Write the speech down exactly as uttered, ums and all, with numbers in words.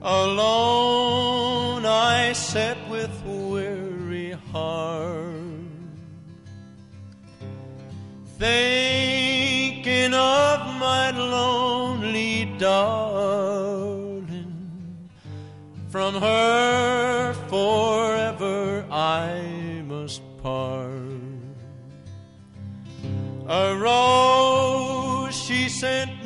Alone I sat with weary heart, thinking of my lonely darling. From her forever I must part. A rose she sent